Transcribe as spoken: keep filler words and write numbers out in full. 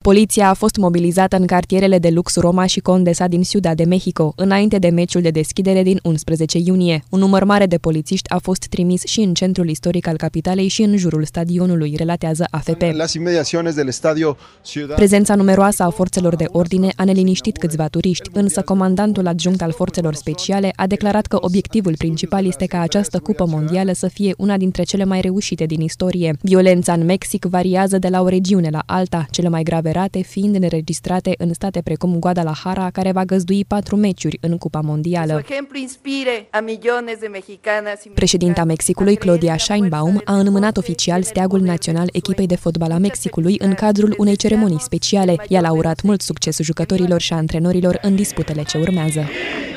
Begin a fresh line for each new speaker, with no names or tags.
Poliția a fost mobilizată în cartierele de lux Roma și Condesa din Ciudad de Mexico, înainte de meciul de deschidere din unsprezece iunie. Un număr mare de polițiști a fost trimis și în centrul istoric al capitalei și în jurul stadionului, relatează A F P. Prezența numeroasă a forțelor de ordine a neliniștit câțiva turiști, însă comandantul adjunct al forțelor speciale a declarat că obiectivul principal este ca această cupă mondială să fie una dintre cele mai reușite din istorie. Violența în Mexic variază de la o regiune la alta, cele mai grave rate fiind înregistrate în state precum Guadalajara, care va găzdui patru meciuri în Cupa Mondială. Președinta Mexicului, Claudia Sheinbaum, a înmânat oficial steagul național echipei de fotbal a Mexicului în cadrul unei ceremonii speciale. Ea a urat mult succes jucătorilor și antrenorilor în disputele ce urmează.